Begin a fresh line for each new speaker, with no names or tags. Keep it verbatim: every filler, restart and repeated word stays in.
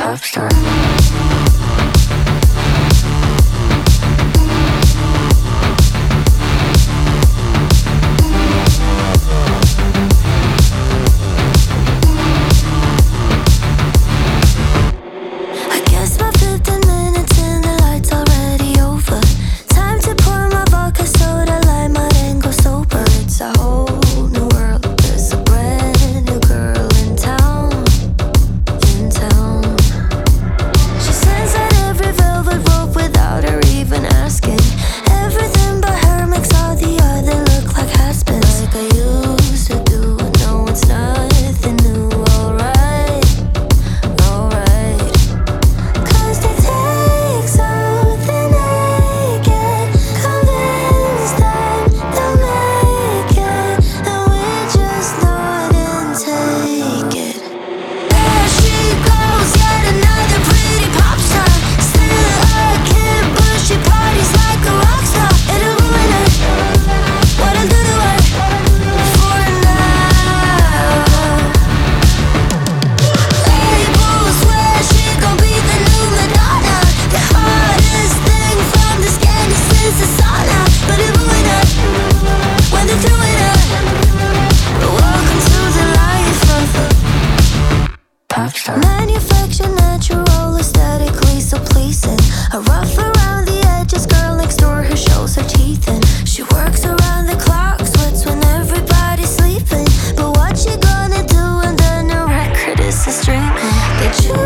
pop star. Manufacture natural, aesthetically so pleasing. A rough around the edges girl next door who shows her teeth in. She works around the clock, sweats when everybody's sleeping. But what you gonna do when the new record is streaming? They choose